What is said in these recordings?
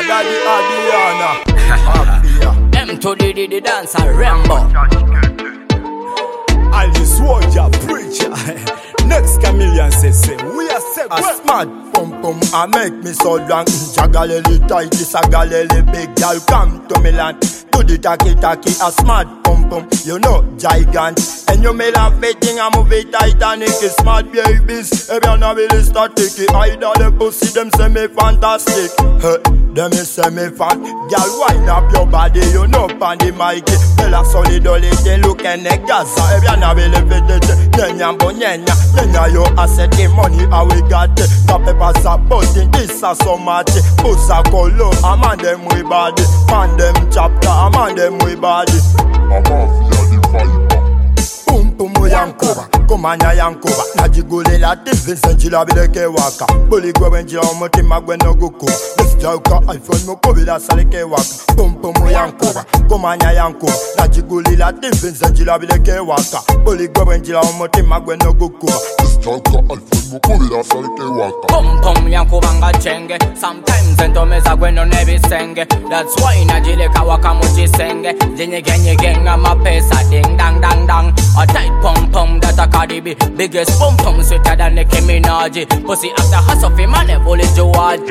Daddy Adriana. M to the dancer Rambo. Alice Warrior Preacher. Next chameleon says, we are set. A smart pum pum, I make me so drunk. Jagalele tight, this a galele big girl. Come to Milan, to the taki taki. A smart pum pum, you know, gigant. And you may love betting a movie Titanic. Smart babies, if you're not really static. Either the pussy, them say me fantastic. Them is say me fan. Girl, wind up your body, you know, pandy Mikey. Fella solidolity, look and neck Gaza. If you're not really fit, nyanya bo nyanya. Nyanya yo asset the money how we got it. The peppers are busting, this are so much. Pussa colo, I'm on them we body. Man them chapter, I'm on them we body. I'm off, yeah, the vibe. Pum pum Yankoba, Komanya Yankoba. Najigule la TV, Senchila Bileke Waka. Bully Gwenjila, Motima Gwenogoko. This Joka, I found Mokovila Saleke Waka. Pum pum Yankoba, Komanya Yankoba. Najigule la TV, Senchila Bileke Waka. Bully Gwenjila, Motima Gwenogoko. This Joka, I found Mokovila Saleke Waka. Pum pum Yankobanga chenge. Sometimes entomeza gweno nebi senge. That's why Najileka waka muji senge. Jenye genga mapesa ding dang dang dang. A tight pum pum that a Cardi B. Biggest pum pum sweeter than Nicki Minaj. Pussy after hustle fi man bully Jawad.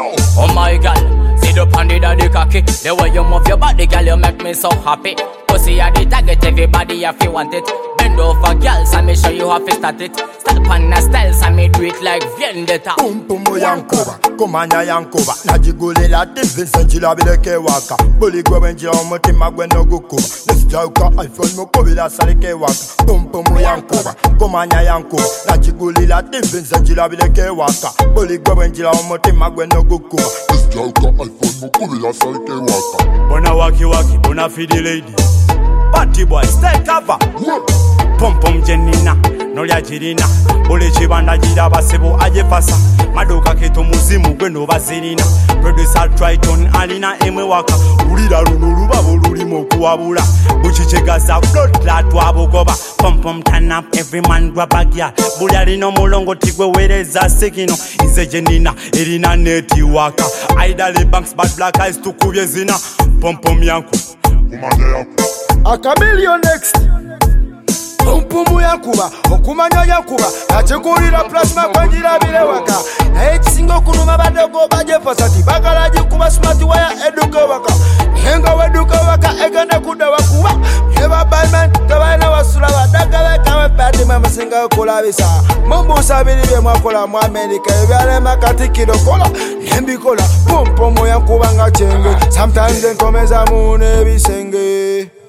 Oh my god, see the pandy daddy cocky. The way you move your body, girl, you make me so happy. Pussy at the target, everybody if you want it. Bend over, girl, so me show you how to start it. Step on the style, so me do it like Vendetta. Pum pum Yankoba, Komanya Yankoba. Najigule la TV, Senchila Bileke Waka. Bully Gwenjila, Motima Gwenogoko. This Joka, I found Mokovila Saleke Waka. Pum pum Yankoba, Komanya Yankoba. Najigule la TV, Senchila Bileke Waka. Bully Gwenjila, Motima Gwenogoko. This Joka, I found Mokovila Saleke Waka. Bona waki waki, bona feed lady. Party boy, stay cover. Pum pum Jenina, Nolia Jirina. Bole chibanda jira basebo aje pasa. Madoka keto muzimu gweno bazirina. Producer Triton alina emwe waka. Ulira lulu babo lulimo kuwabula. Buchiche gaza blood la twabogoba. Pum pum turn up, every man grab a gear. Bulali no mulongo tigwe wereza sekino. Ize Jenina, erina neti waka. Aidale banks bad black eyes tukubye zina. Pum pum yanku. Komanya Yankoba. A chameleon next. Pum pum Yankoba, Okumanya Yankoba. Achekulira plasma kwanjira bile waka. Na ekisingo kunuma badogo baje fasati. Bakala jikuba smart waya eduka waka. Henga weduka waka egana kuda wakuwa. Eva bayman tabaina wasula badagala kawe pati mama singa kola bisa. Mambo sabili be mwakola mu America. Ebyale makati kidokola. Nembi kola. Pum pum Yankoba nga chenge. Sometimes enkomeza mu nebisenge.